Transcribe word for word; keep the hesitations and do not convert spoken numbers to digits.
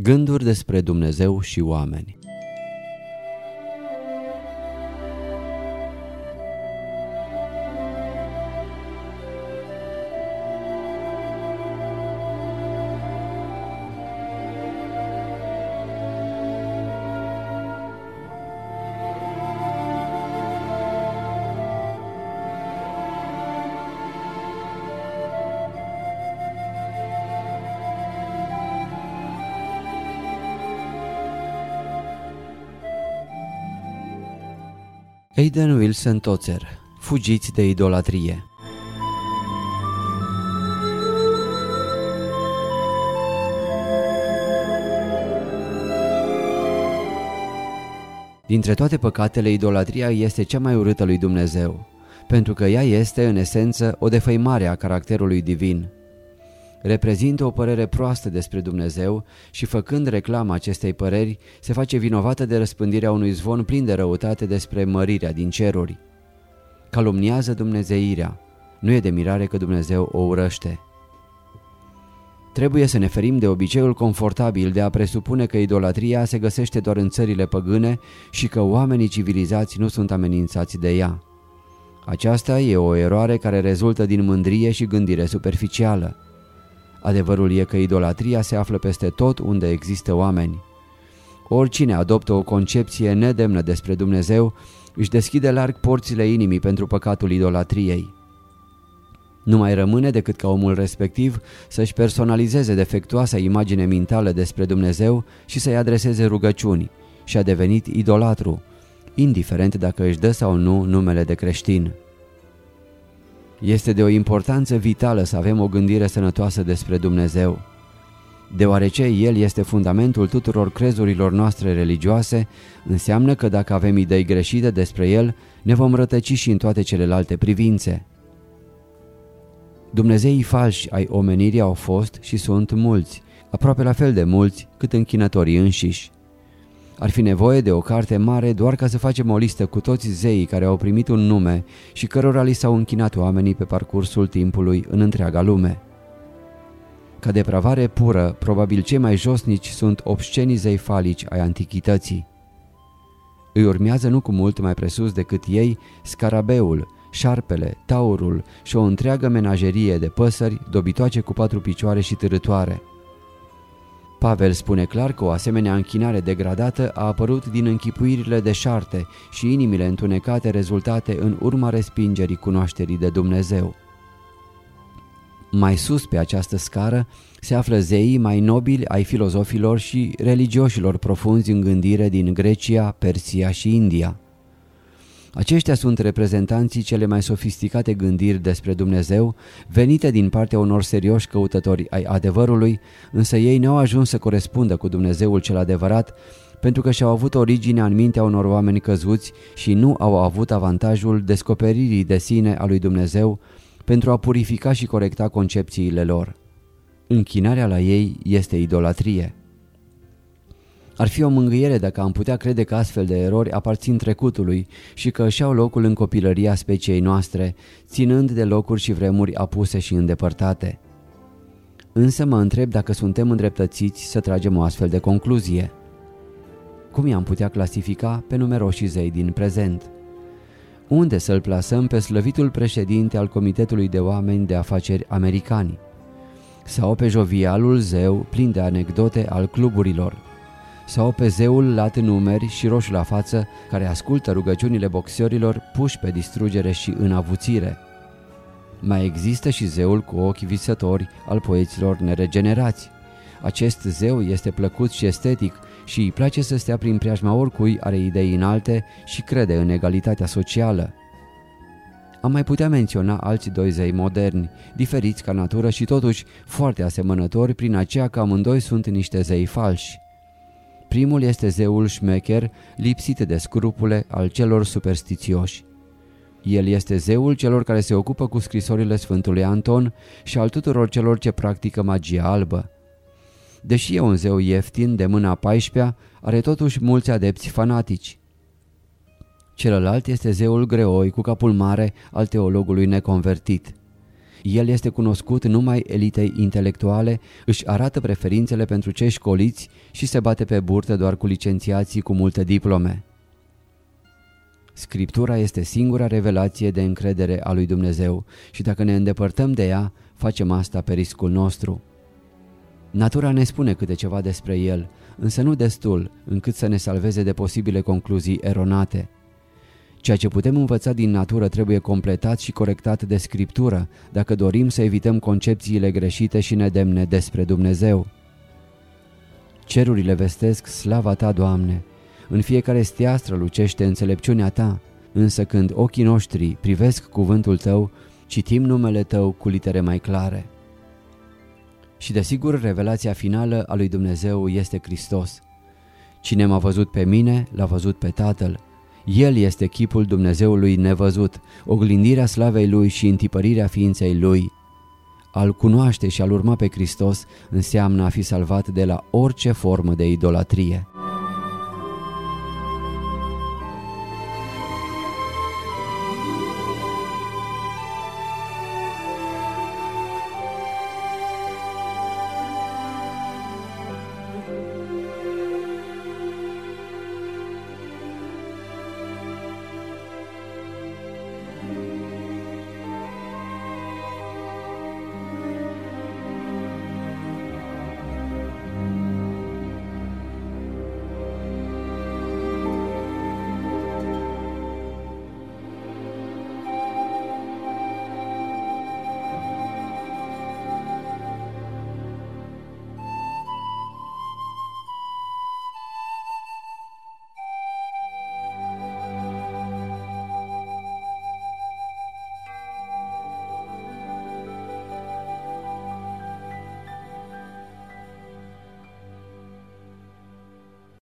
Gânduri despre Dumnezeu și oameni. Aidan Wilson Tozer, Fugiți de idolatrie. Dintre toate păcatele, idolatria este cea mai urâtă lui Dumnezeu, pentru că ea este, în esență, o defăimare a caracterului divin. Reprezintă o părere proastă despre Dumnezeu și, făcând reclamă acestei păreri, se face vinovată de răspândirea unui zvon plin de răutate despre mărirea din ceruri. Calumniază dumnezeirea. Nu e de mirare că Dumnezeu o urăște. Trebuie să ne ferim de obiceiul confortabil de a presupune că idolatria se găsește doar în țările păgâne și că oamenii civilizați nu sunt amenințați de ea. Aceasta e o eroare care rezultă din mândrie și gândire superficială. Adevărul e că idolatria se află peste tot unde există oameni. Oricine adoptă o concepție nedemnă despre Dumnezeu își deschide larg porțile inimii pentru păcatul idolatriei. Nu mai rămâne decât ca omul respectiv să-și personalizeze defectuoasa imagine mentală despre Dumnezeu și să-i adreseze rugăciuni, și a devenit idolatru, indiferent dacă își dă sau nu numele de creștin. Este de o importanță vitală să avem o gândire sănătoasă despre Dumnezeu. Deoarece El este fundamentul tuturor crezurilor noastre religioase, înseamnă că dacă avem idei greșite despre El, ne vom rătăci și în toate celelalte privințe. Dumnezeii falși ai omenirii au fost și sunt mulți, aproape la fel de mulți cât închinătorii înșiși. Ar fi nevoie de o carte mare doar ca să facem o listă cu toți zeii care au primit un nume și cărora li s-au închinat oamenii pe parcursul timpului în întreaga lume. Ca depravare pură, probabil cei mai josnici sunt obscenii zei falici ai antichității. Îi urmează nu cu mult mai presus decât ei scarabeul, șarpele, taurul și o întreagă menajerie de păsări dobitoace cu patru picioare și târâtoare. Pavel spune clar că o asemenea închinare degradată a apărut din închipuirile deșarte și inimile întunecate rezultate în urma respingerii cunoașterii de Dumnezeu. Mai sus pe această scară se află zeii mai nobili ai filozofilor și religioșilor profunzi în gândire din Grecia, Persia și India. Aceștia sunt reprezentanții cele mai sofisticate gândiri despre Dumnezeu, venite din partea unor serioși căutători ai adevărului, însă ei n-au ajuns să corespundă cu Dumnezeul cel adevărat, pentru că și-au avut originea în mintea unor oameni căzuți și nu au avut avantajul descoperirii de sine a lui Dumnezeu pentru a purifica și corecta concepțiile lor. Închinarea la ei este idolatrie. Ar fi o mângâiere dacă am putea crede că astfel de erori aparțin trecutului și că își au locul în copilăria speciei noastre, ținând de locuri și vremuri apuse și îndepărtate. Însă mă întreb dacă suntem îndreptățiți să tragem o astfel de concluzie. Cum i-am putea clasifica pe numeroși zei din prezent? Unde să-l plasăm pe slăvitul președinte al Comitetului de Oameni de Afaceri Americani? Sau pe jovialul zeu plin de anecdote al cluburilor? Sau pe zeul lat în numeri și roșu la față care ascultă rugăciunile boxerilor puși pe distrugere și în avuțire? Mai există și zeul cu ochi visători al poeților neregenerați. Acest zeu este plăcut și estetic și îi place să stea prin preajma oricui are idei înalte și crede în egalitatea socială. Am mai putea menționa alți doi zei moderni, diferiți ca natură și totuși foarte asemănători prin aceea că amândoi sunt niște zei falși. Primul este zeul șmecher, lipsit de scrupule al celor superstițioși. El este zeul celor care se ocupă cu scrisorile Sfântului Anton și al tuturor celor ce practică magia albă. Deși e un zeu ieftin de mâna a paisprezecea, are totuși mulți adepți fanatici. Celălalt este zeul greoi cu capul mare al teologului neconvertit. El este cunoscut numai elitei intelectuale, își arată preferințele pentru cei școliți și se bate pe burtă doar cu licențiații cu multe diplome. Scriptura este singura revelație de încredere a lui Dumnezeu și dacă ne îndepărtăm de ea, facem asta pe riscul nostru. Natura ne spune câte ceva despre el, însă nu destul încât să ne salveze de posibile concluzii eronate. Ceea ce putem învăța din natură trebuie completat și corectat de Scriptură dacă dorim să evităm concepțiile greșite și nedemne despre Dumnezeu. Cerurile vestesc slava Ta, Doamne, în fiecare stea strălucește înțelepciunea Ta, însă când ochii noștri privesc cuvântul Tău, citim numele Tău cu litere mai clare. Și desigur, revelația finală a lui Dumnezeu este Hristos. Cine m-a văzut pe mine, l-a văzut pe Tatăl. El este chipul Dumnezeului nevăzut, oglindirea slavei Lui și întipărirea ființei Lui. A-L cunoaște și a-L urma pe Hristos înseamnă a fi salvat de la orice formă de idolatrie.